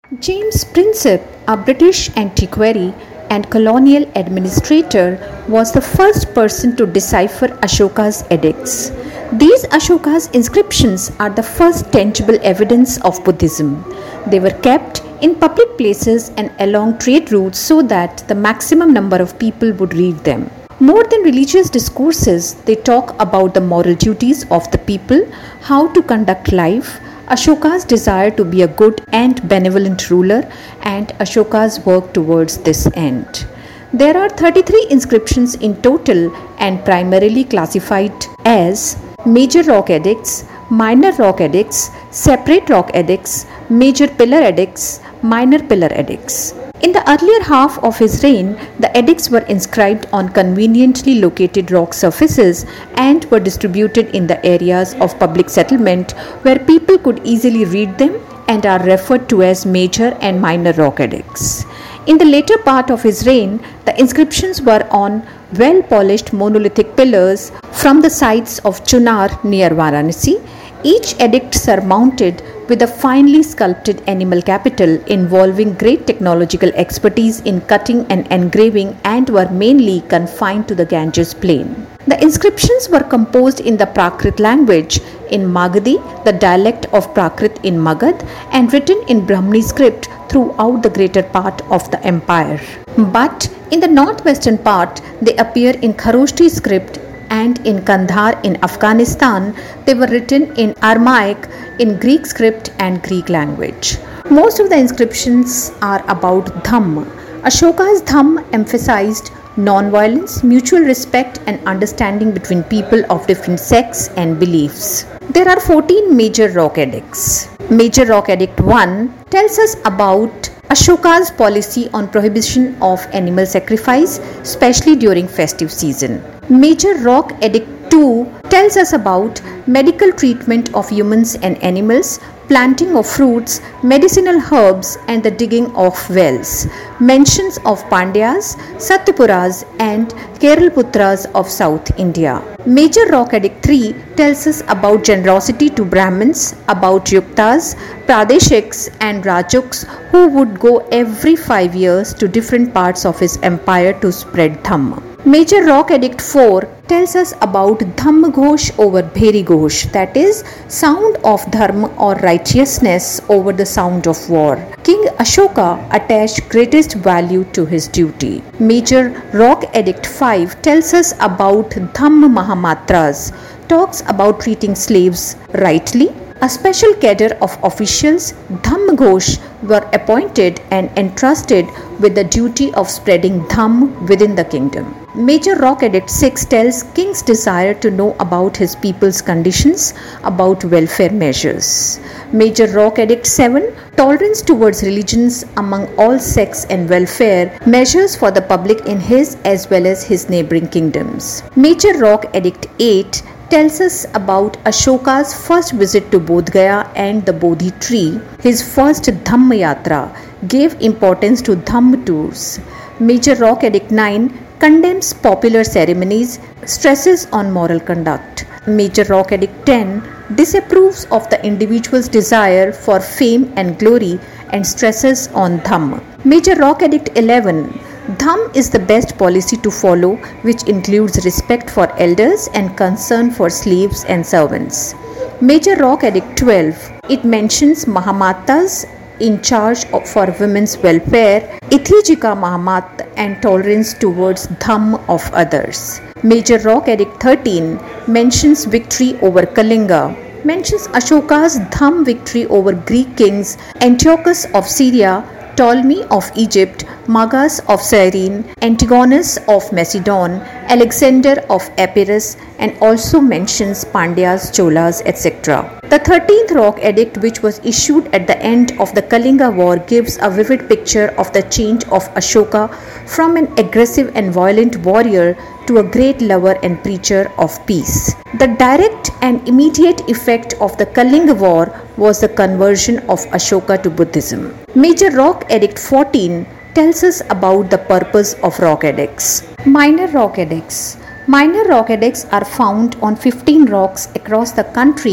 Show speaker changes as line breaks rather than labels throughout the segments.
James Prinsep, a British antiquary and colonial administrator, was the first person to decipher Ashoka's edicts. These Ashoka's inscriptions are the first tangible evidence of Buddhism. They were kept in public places and along trade routes so that the maximum number of people would read them. More than religious discourses, they talk about the moral duties of the people, how to conduct life, Ashoka's desire to be a good and benevolent ruler, and Ashoka's work towards this end. There are 33 inscriptions in total and primarily classified as major rock edicts, minor rock edicts, separate rock edicts, major pillar edicts, minor pillar edicts. In the earlier half of his reign, the edicts were inscribed on conveniently located rock surfaces and were distributed in the areas of public settlement where people could easily read them and are referred to as major and minor rock edicts. In the later part of his reign, the inscriptions were on well-polished monolithic pillars from the sites of Chunar near Varanasi, each edict surmounted with a finely sculpted animal capital involving great technological expertise in cutting and engraving and were mainly confined to the Ganges plain. The inscriptions were composed in the Prakrit language in Magadhi, the dialect of Prakrit in Magad, and written in Brahmini script throughout the greater part of the empire. But in the northwestern part, they appear in Kharoshthi script, and in Kandahar in Afghanistan, they were written in Aramaic, in Greek script and Greek language. Most of the inscriptions are about Dhamma. Ashoka's Dhamma emphasized non-violence, mutual respect and understanding between people of different sects and beliefs. There are 14 major rock edicts. Major Rock Edict 1 tells us about Ashoka's policy on prohibition of animal sacrifice, especially during festive season. Major Rock Edict 2 tells us about medical treatment of humans and animals, planting of fruits, medicinal herbs and the digging of wells. Mentions of Pandyas, Satyapuras and Keralputras of South India. Major Rock Edict 3 tells us about generosity to Brahmins, about Yuktas, Pradeshiks and Rajuks who would go every 5 years to different parts of his empire to spread Dhamma. Major Rock Edict 4 tells us about Dhamma Ghosh over Bheri Ghosh, that is, sound of Dharma or righteousness over the sound of war. King Ashoka attached greatest value to his duty. Major Rock Edict 5 tells us about Dhamma Mahamatras, talks about treating slaves rightly. A special cadre of officials, Dhamma Ghosh, were appointed and entrusted with the duty of spreading Dhamma within the kingdom. Major Rock Edict 6 tells king's desire to know about his people's conditions, about welfare measures. Major Rock Edict 7, tolerance towards religions among all sects and welfare measures for the public in his as well as his neighboring kingdoms. Major Rock Edict 8 tells us about Ashoka's first visit to Bodh Gaya and the Bodhi tree. His first Dhamma Yatra gave importance to Dhamma tours. Major Rock Edict 9 condemns popular ceremonies, stresses on moral conduct. Major Rock Edict 10 disapproves of the individual's desire for fame and glory and stresses on Dhamma. Major Rock Edict 11 Dhamma is the best policy to follow, which includes respect for elders and concern for slaves and servants. Major Rock Edict 12, it mentions Mahamatas in charge for women's welfare, Ithijika Mahamat and tolerance towards Dhamma of others. Major Rock Edict 13 mentions victory over Kalinga, mentions Ashoka's Dhamma victory over Greek kings Antiochus of Syria, Ptolemy of Egypt, Magas of Cyrene, Antigonus of Macedon, Alexander of Epirus, and also mentions Pandyas, Cholas, etc. The 13th Rock Edict, which was issued at the end of the Kalinga War, gives a vivid picture of the change of Ashoka from an aggressive and violent warrior to a great lover and preacher of peace. The direct and immediate effect of the Kalinga War was the conversion of Ashoka to Buddhism. Major Rock Edict 14 tells us about the purpose of rock edicts. Minor rock edicts. Minor rock edicts are found on 15 rocks across the country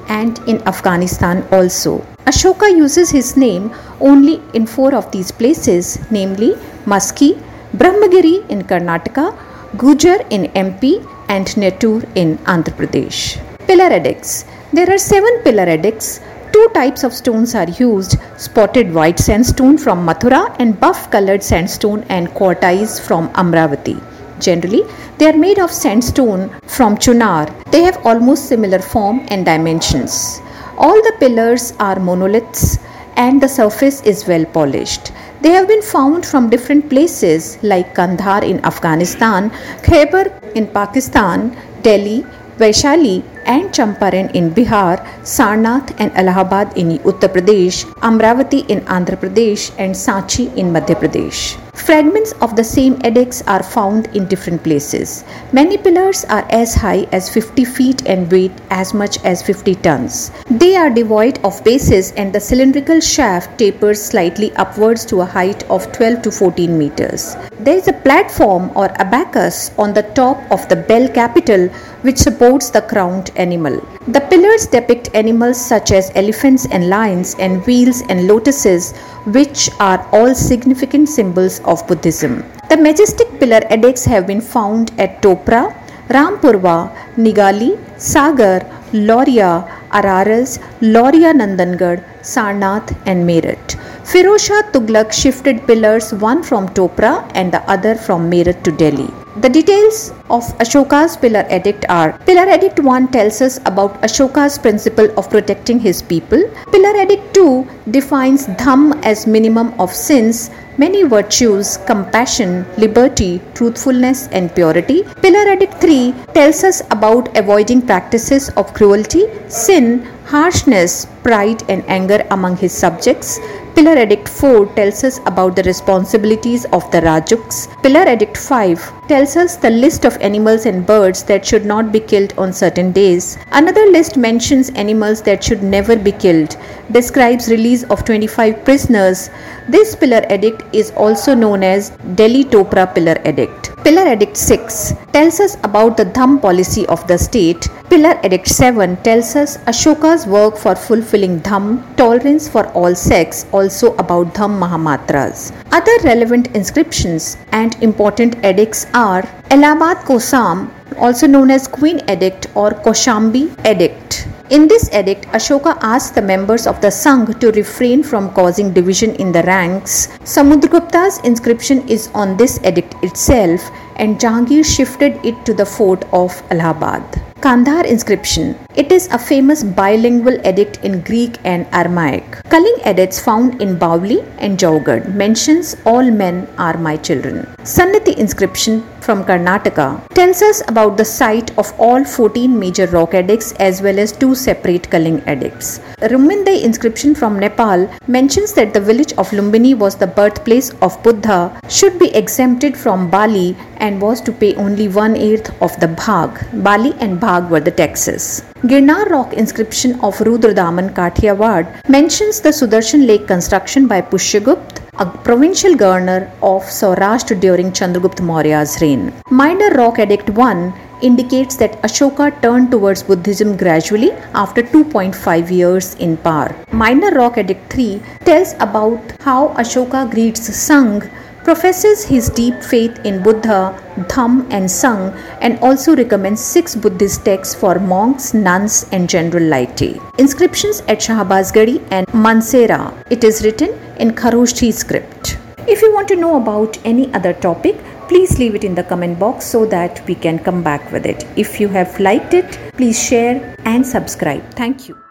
and in Afghanistan also. Ashoka uses his name only in 4 of these places, namely Maski, Brahmagiri in Karnataka, Gujar in MP, and Nettur in Andhra Pradesh. Pillar edicts. There are 7 pillar edicts. 2 types of stones are used: spotted white sandstone from Mathura and buff colored sandstone and quartzites from Amravati. Generally, they are made of sandstone from Chunar. They have almost similar form and dimensions. All the pillars are monoliths and the surface is well polished. They have been found from different places like Kandahar in Afghanistan, Khyber in Pakistan, Delhi, Vaishali and Champaran in Bihar, Sarnath and Allahabad in Uttar Pradesh, Amravati in Andhra Pradesh and Sanchi in Madhya Pradesh. Fragments of the same edicts are found in different places. Many pillars are as high as 50 feet and weigh as much as 50 tons. They are devoid of bases and the cylindrical shaft tapers slightly upwards to a height of 12 to 14 meters. There is a platform or abacus on the top of the bell capital which supports the crowned animal. The pillars depict animals such as elephants and lions and wheels and lotuses, which are all significant symbols of Buddhism. The majestic pillar edicts have been found at Topra, Rampurwa, Nigali, Sagar, Lauria, Araras, Lauria Nandangad, Sarnath and Meerut. Firoz Shah Tughlaq shifted pillars, one from Topra and the other from Meerut to Delhi. The details of Ashoka's pillar edict are: Pillar Edict 1 tells us about Ashoka's principle of protecting his people. Pillar Edict 2 defines Dhamm as minimum of sins, many virtues, compassion, liberty, truthfulness and purity. Pillar Edict 3 tells us about avoiding practices of cruelty, sin, harshness, pride and anger among his subjects. Pillar Edict 4 tells us about the responsibilities of the Rajuks. Pillar Edict 5 tells us the list of animals and birds that should not be killed on certain days. Another list mentions animals that should never be killed, describes release of 25 prisoners. This Pillar Edict is also known as Delhi Topra Pillar Edict. Pillar Edict 6 tells us about the Dhamm policy of the state. Pillar Edict 7 tells us Ashoka's work for fulfilling Dhamm, tolerance for all sects, also about Dhamm Mahamatras. Other relevant inscriptions and important edicts are Allahabad Kosam, also known as Queen Edict or Koshambi Edict. In this edict, Ashoka asked the members of the Sangh to refrain from causing division in the ranks. Samudragupta's inscription is on this edict itself, and Jahangir shifted it to the fort of Allahabad. Kandahar inscription. It is a famous bilingual edict in Greek and Aramaic. Kaling edicts found in Bauli and Jaugarh mentions all men are my children. Sannati inscription from Karnataka tells us about the site of all 14 major rock edicts as well as 2 separate Kaling edicts. Rumindai inscription from Nepal mentions that the village of Lumbini was the birthplace of Buddha, should be exempted from Bali and was to pay only 1/8 of the Bhag. Bali and Bhag were the taxes. Girnar rock inscription of Rudradaman Kathiawad mentions the Sudarshan Lake construction by Pushyagupta, a provincial governor of Saurashtra during Chandragupta Maurya's reign. Minor Rock Edict 1 indicates that Ashoka turned towards Buddhism gradually after 2.5 years in power. Minor Rock Edict 3 tells about how Ashoka greets Sangh, professes his deep faith in Buddha, Dhamm and Sangh, and also recommends 6 Buddhist texts for monks, nuns and general laity. Inscriptions at Shahbazgadi and Mansehra. It is written in Kharoshthi script. If you want to know about any other topic, please leave it in the comment box so that we can come back with it. If you have liked it, please share and subscribe. Thank you.